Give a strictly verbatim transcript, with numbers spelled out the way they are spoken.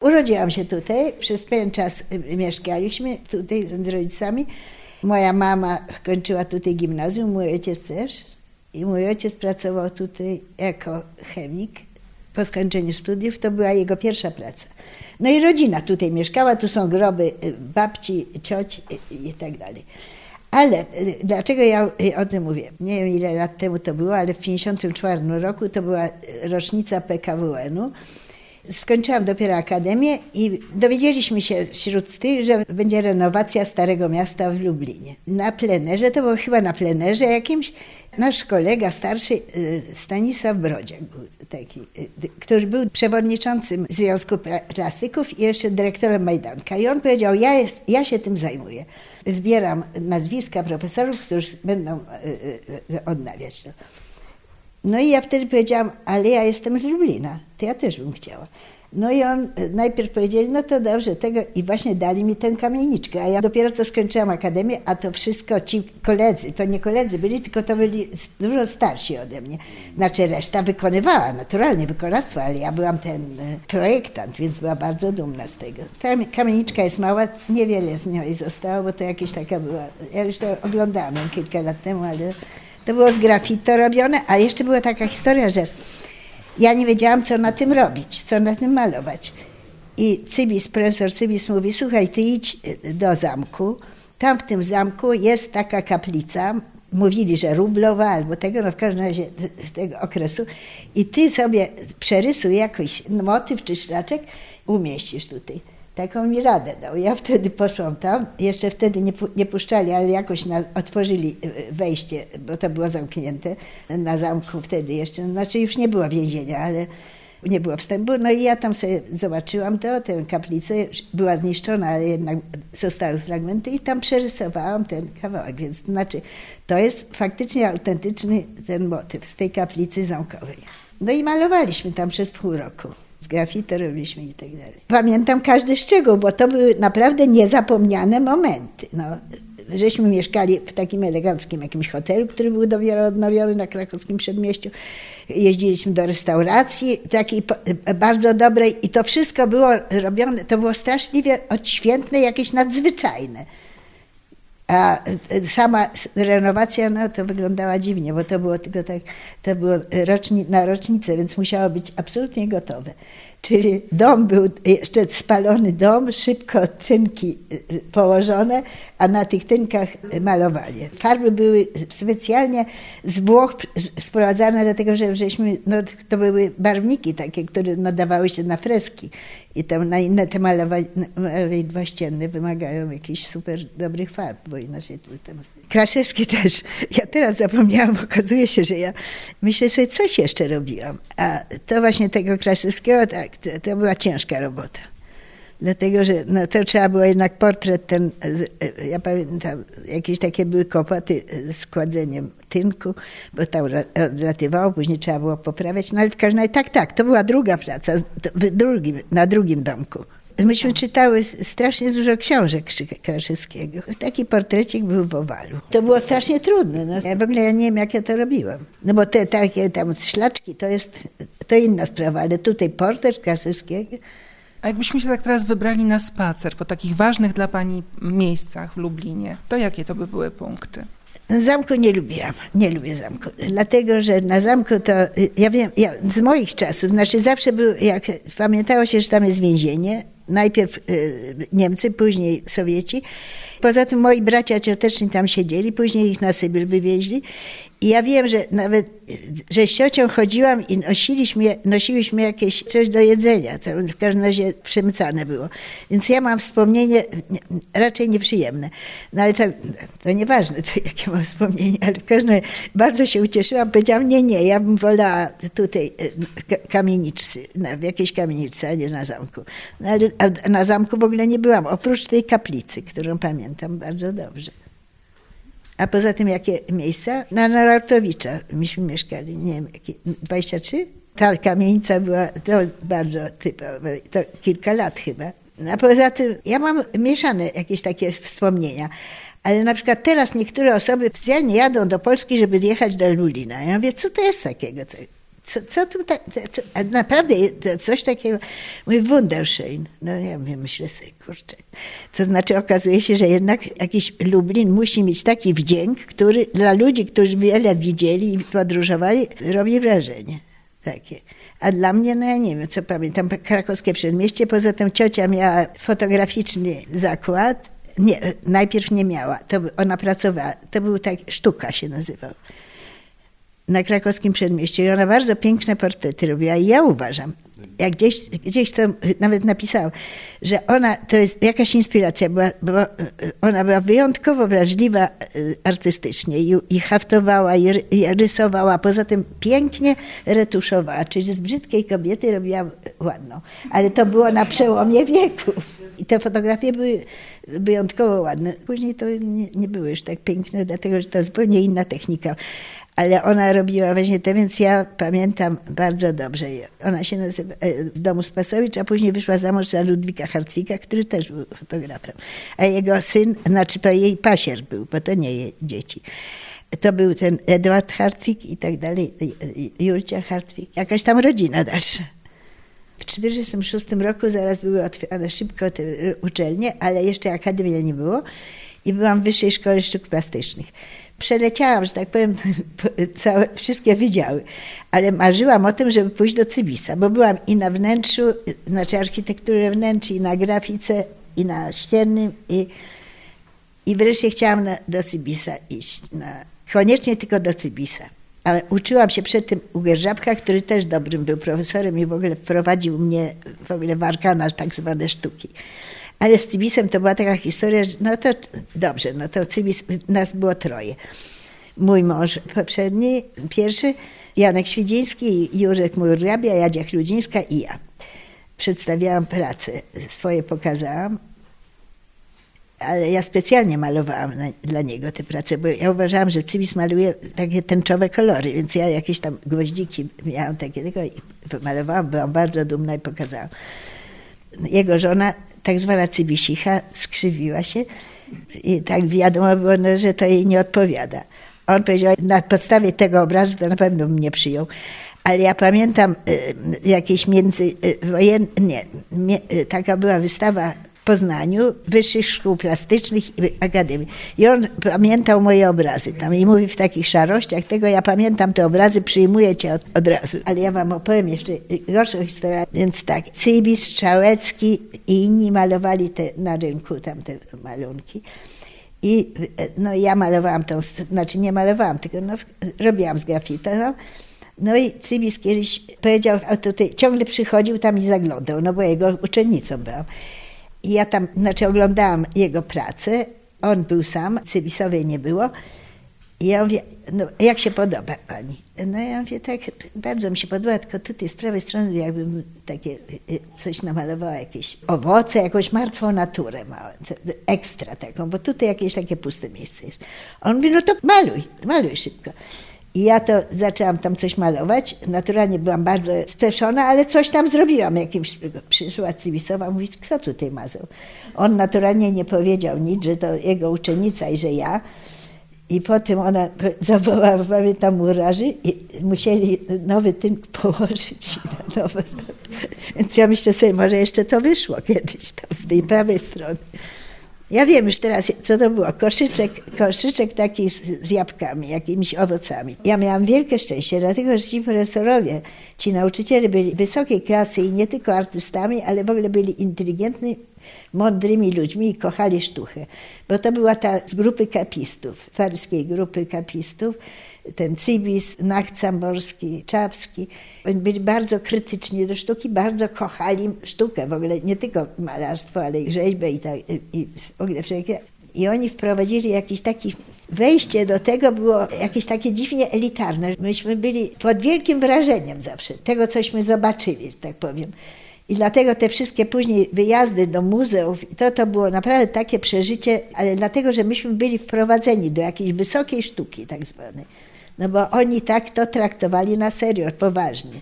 Urodziłam się tutaj, przez pewien czas mieszkaliśmy tutaj z rodzicami. Moja mama kończyła tutaj gimnazjum, mój ojciec też. I mój ojciec pracował tutaj jako chemik. Po skończeniu studiów to była jego pierwsza praca. No i rodzina tutaj mieszkała, tu są groby babci, cioci i tak dalej. Ale dlaczego ja o tym mówię? Nie wiem, ile lat temu to było, ale w pięćdziesiątym czwartym roku to była rocznica P K W N-u. Skończyłam dopiero akademię i dowiedzieliśmy się wśród tych, że będzie renowacja Starego Miasta w Lublinie. Na plenerze, to było chyba na plenerze jakimś, nasz kolega starszy Stanisław Brodziak był taki, który był przewodniczącym Związku Plastyków i jeszcze dyrektorem Majdanka. I on powiedział, ja, jest, ja się tym zajmuję. Zbieram nazwiska profesorów, którzy będą odnawiać to. No i ja wtedy powiedziałam, ale ja jestem z Lublina, to ja też bym chciała. No i on najpierw powiedzieli, no to dobrze, tego i właśnie dali mi tę kamieniczkę, a ja dopiero co skończyłam akademię, a to wszystko ci koledzy, to nie koledzy byli, tylko to byli dużo starsi ode mnie. Znaczy reszta wykonywała, naturalnie wykonawstwo, ale ja byłam ten projektant, więc była bardzo dumna z tego. Ta kamieniczka jest mała, niewiele z niej zostało, bo to jakaś taka była, ja już to oglądałam kilka lat temu, ale to było z grafito robione, a jeszcze była taka historia, że ja nie wiedziałam, co na tym robić, co na tym malować. I Cybis, profesor Cybis mówi, słuchaj, ty idź do zamku, tam w tym zamku jest taka kaplica, mówili, że rublowa albo tego, no w każdym razie z tego okresu i ty sobie przerysuj jakiś motyw czy szlaczek, umieścisz tutaj. Taką mi radę dał. Ja wtedy poszłam tam, jeszcze wtedy nie, nie puszczali, ale jakoś na, otworzyli wejście, bo to było zamknięte na zamku wtedy jeszcze, znaczy już nie było więzienia, ale nie było wstępu. No i ja tam sobie zobaczyłam to, tę kaplicę, była zniszczona, ale jednak zostały fragmenty i tam przerysowałam ten kawałek, więc to znaczy to jest faktycznie autentyczny ten motyw z tej kaplicy zamkowej. No i malowaliśmy tam przez pół roku. Z grafito robiliśmy i tak dalej. Pamiętam każdy szczegół, bo to były naprawdę niezapomniane momenty. No, żeśmy mieszkali w takim eleganckim jakimś hotelu, który był dopiero odnowiony na krakowskim przedmieściu. Jeździliśmy do restauracji takiej bardzo dobrej i to wszystko było robione, to było straszliwie odświętne, jakieś nadzwyczajne. A sama renowacja, no to wyglądała dziwnie, bo to było tylko tak, to było roczni, na rocznicę, więc musiało być absolutnie gotowe. Czyli dom był jeszcze spalony dom, szybko tynki położone, a na tych tynkach malowanie. Farby były specjalnie z Włoch sprowadzane, dlatego że żeśmy, no, to były barwniki takie, które nadawały się na freski. I tam na inne te malowidła ścienne wymagają jakichś super dobrych farb, bo inaczej tu tam... Kraszewski też. Ja teraz zapomniałam, okazuje się, że ja myślę sobie, coś jeszcze robiłam. A to właśnie tego Kraszewskiego, tak, to, to była ciężka robota. Dlatego, że no, to trzeba było jednak portret ten, ja pamiętam, jakieś takie były kłopoty z kładzeniem tynku, bo tam odlatywało, później trzeba było poprawiać, no ale w każdym razie tak, tak, to była druga praca w drugim, na drugim domku. Myśmy czytały strasznie dużo książek Kraszewskiego. Taki portrecik był w owalu. To było strasznie trudne. No. Ja w ogóle ja nie wiem, jak ja to robiłam. No bo te takie tam szlaczki to jest to inna sprawa, ale tutaj portret Kraszewskiego. A jakbyśmy się tak teraz wybrali na spacer po takich ważnych dla pani miejscach w Lublinie, to jakie to by były punkty? Zamku nie lubiłam, nie lubię zamku, dlatego, że na zamku to, ja wiem, ja, z moich czasów, znaczy zawsze był, jak pamiętało się, że tam jest więzienie, najpierw y, Niemcy, później Sowieci, poza tym moi bracia cioteczni tam siedzieli, później ich na Sybir wywieźli i ja wiem, że nawet, że z ciocią chodziłam i nosiliśmy, nosiłyśmy jakieś coś do jedzenia, to w każdym razie przemycane było. Więc ja mam wspomnienie raczej nieprzyjemne. No ale to, to nieważne, to jakie mam wspomnienie, ale w każdym razie bardzo się ucieszyłam, powiedziałam, nie, nie, ja bym wolała tutaj kamieniczcy, w jakiejś kamieniczce, a nie na zamku. No ale a na zamku w ogóle nie byłam, oprócz tej kaplicy, którą pamiętam bardzo dobrze. A poza tym jakie miejsca? Na Narutowicza myśmy mieszkali, nie wiem, dwadzieścia trzy? Ta kamienica była to bardzo typowa, to kilka lat chyba. A poza tym ja mam mieszane jakieś takie wspomnienia. Ale na przykład teraz niektóre osoby specjalnie jadą do Polski, żeby zjechać do Lublina. Ja mówię, co to jest takiego? Co, co tu tak, co, naprawdę coś takiego, mój wunderschön, no ja myślę sobie, kurczę. To znaczy okazuje się, że jednak jakiś Lublin musi mieć taki wdzięk, który dla ludzi, którzy wiele widzieli i podróżowali, robi wrażenie takie. A dla mnie, no ja nie wiem, co pamiętam, krakowskie przedmieście, poza tym ciocia miała fotograficzny zakład, nie, najpierw nie miała, to ona pracowała, to był tak, Sztuka się nazywał. Na krakowskim przedmieściu i ona bardzo piękne portrety robiła i ja uważam, jak gdzieś, gdzieś to nawet napisałam, że ona, to jest jakaś inspiracja, była, była, ona była wyjątkowo wrażliwa artystycznie i, i haftowała, i, i rysowała, poza tym pięknie retuszowała, czyli z brzydkiej kobiety robiła ładną, ale to było na przełomie wieków i te fotografie były wyjątkowo ładne. Później to nie, nie były już tak piękne, dlatego że to zupełnie inna technika. Ale ona robiła właśnie to, więc ja pamiętam bardzo dobrze. Ona się nazywa z domu Spasowicz, a później wyszła za mąż za Ludwika Hartwika, który też był fotografem. A jego syn, znaczy to jej pasier był, bo to nie jej dzieci. To był ten Edward Hartwig i tak dalej, Julcia Hartwig. Jakaś tam rodzina dalsza. W czterdziestym szóstym roku zaraz były otwierane szybko te uczelnie, ale jeszcze akademii nie było i byłam w Wyższej Szkole Sztuk Plastycznych. Przeleciałam, że tak powiem, całe, wszystkie wydziały, ale marzyłam o tym, żeby pójść do Cybisa, bo byłam i na wnętrzu, znaczy architekturze wnętrz, i na grafice, i na ściennym, i, i wreszcie chciałam na, do Cybisa iść. Na, koniecznie tylko do Cybisa. Ale uczyłam się przed tym u Gerżabka, który też dobrym był profesorem i w ogóle wprowadził mnie w ogóle w arkana tak zwane sztuki. Ale z Cybisem to była taka historia, że no to dobrze, no to Cybis, nas było troje. Mój mąż poprzedni, pierwszy, Janek Świdziński, Jurek Murabia, Jadzia Chludzińska i ja. Przedstawiałam pracę, swoje pokazałam, ale ja specjalnie malowałam na, dla niego te prace, bo ja uważałam, że Cybis maluje takie tęczowe kolory, więc ja jakieś tam gwoździki miałam takie tylko i malowałam, byłam bardzo dumna i pokazałam. Jego żona, tak zwana Cybisicha, skrzywiła się i tak wiadomo było, no, że to jej nie odpowiada. On powiedział, na podstawie tego obrazu to na pewno bym nie przyjął. Ale ja pamiętam y, jakieś międzywojenne, nie, mie, taka była wystawa w Poznaniu, Wyższych Szkół Plastycznych i Akademii. I on pamiętał moje obrazy tam i mówi w takich szarościach, tego ja pamiętam te obrazy, przyjmuję cię od, od razu. Ale ja wam opowiem jeszcze gorszą historię. Więc tak, Cybis, Strzałecki i inni malowali te, na rynku tam te malunki. I no, ja malowałam tą, znaczy nie malowałam, tylko no, robiłam z grafitą. No. No i Cybis kiedyś powiedział, a tutaj ciągle przychodził tam i zaglądał, no bo jego uczennicą byłam. I ja tam, znaczy oglądałam jego pracę, on był sam, Cybisowej nie było. I ja mówię, no jak się podoba pani? No ja mówię, tak, bardzo mi się podoba, tylko tutaj z prawej strony jakbym takie coś namalowała, jakieś owoce, jakąś martwą naturę małe, ekstra taką, bo tutaj jakieś takie puste miejsce jest. On mówi, no to maluj, maluj szybko. I ja to zaczęłam tam coś malować. Naturalnie byłam bardzo speszona, ale coś tam zrobiłam. Jakimś, przyszła Cybisowa, mówi, kto tutaj mazał? On naturalnie nie powiedział nic, że to jego uczennica i że ja. I potem ona zawołała, pamiętam, murarzy i musieli nowy tynk położyć na nowe. Więc ja myślę sobie, może jeszcze to wyszło kiedyś tam z tej prawej strony. Ja wiem już teraz, co to było. Koszyczek, koszyczek taki z, z jabłkami, jakimiś owocami. Ja miałam wielkie szczęście, dlatego że ci profesorowie, ci nauczyciele byli wysokiej klasy i nie tylko artystami, ale w ogóle byli inteligentnymi, mądrymi ludźmi i kochali sztukę. Bo to była ta z grupy kapistów, paryskiej grupy kapistów, ten Cybis, Nacht Samborski, Czapski. Oni byli bardzo krytyczni do sztuki, bardzo kochali sztukę, w ogóle nie tylko malarstwo, ale i rzeźbę i, tak, i w ogóle wszelkie. I oni wprowadzili jakieś takie, wejście do tego było jakieś takie dziwnie elitarne. Myśmy byli pod wielkim wrażeniem zawsze tego, cośmy zobaczyli, że tak powiem. I dlatego te wszystkie później wyjazdy do muzeów, to to było naprawdę takie przeżycie, ale dlatego, że myśmy byli wprowadzeni do jakiejś wysokiej sztuki tak zwanej. No bo oni tak to traktowali na serio, poważnie.